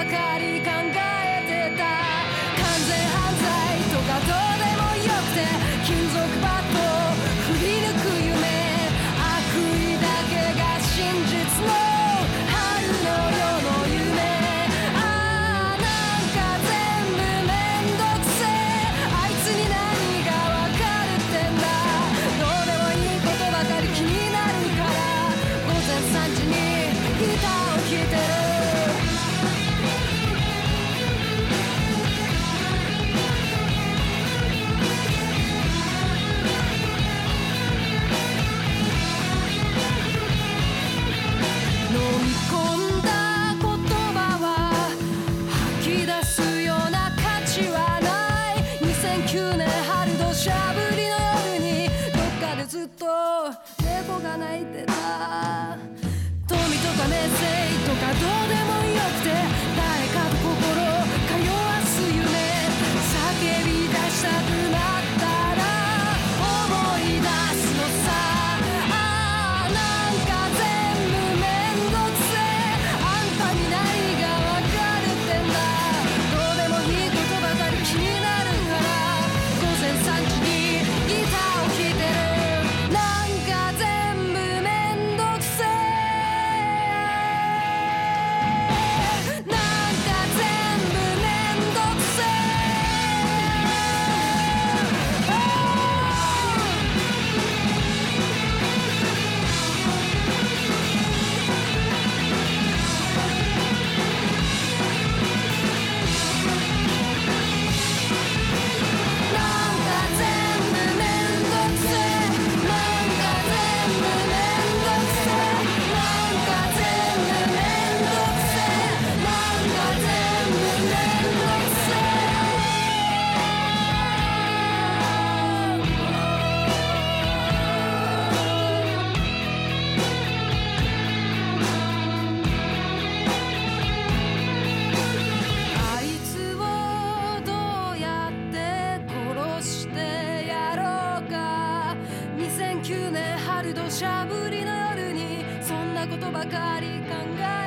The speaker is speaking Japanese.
かり考えてた。完全犯罪とかどうでもよくて、金属バットを振り抜く夢、悪意だけが真実の春の夜の夢。ああなんか全部めんどくせえ、あいつに何がわかるってんだ。どうでもいいことばかり気になるから、午前3時にギターを弾いてる。飲み込んだ言葉は吐き出すような価値はない。2009年春土砂降りの夜にどっかでずっと猫が鳴いてた。富とか名声とかどうでもよくて、